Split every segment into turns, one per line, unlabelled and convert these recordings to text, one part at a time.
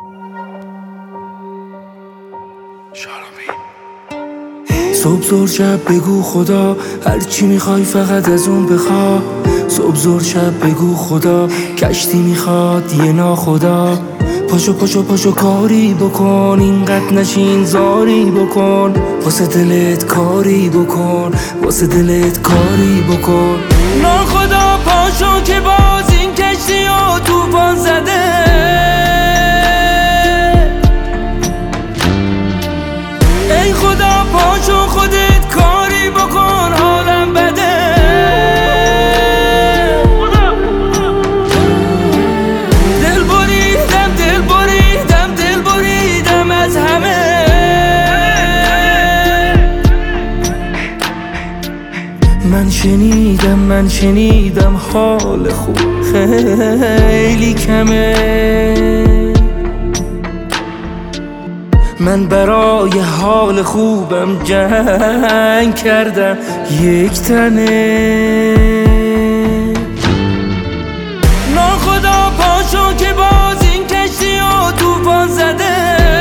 صبح زور شب بگو خدا، هر چی میخوای فقط از اون بخوا. صبح زور شب بگو خدا، کشتی میخواد یه ناخدا. پاشو پاشو پاشو کاری بکن، اینقدر نشین زاری بکن. واسه دلت کاری بکن، واسه دلت کاری بکن. ناخدا پاشو که باز این کشتی ها توفان زده. ای خدا پاشو خودت کاری بکن، حالم بده. دل بریدم از همه. من شنیدم حال خوب خیلی کمه. من برای حال خوبم جنگ کردم یک تنه. ناخدا پاشو که باز این کشتی ها توفان زده.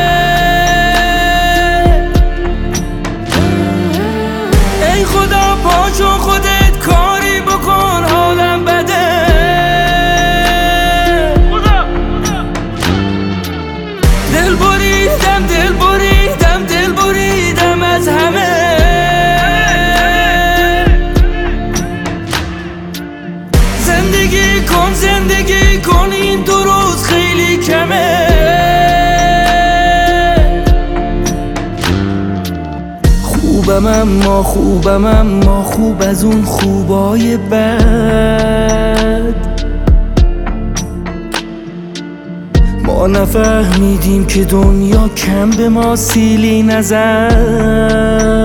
ای خدا پاشو خودت کاری بکن، حالم بده. دل بریدم از همه. زندگی کن این 2 روز خیلی کمه. خوبم اما خوب از اون خوبای بد. ما نفهمیدیم که دنیا کم به ما سیلی نزد.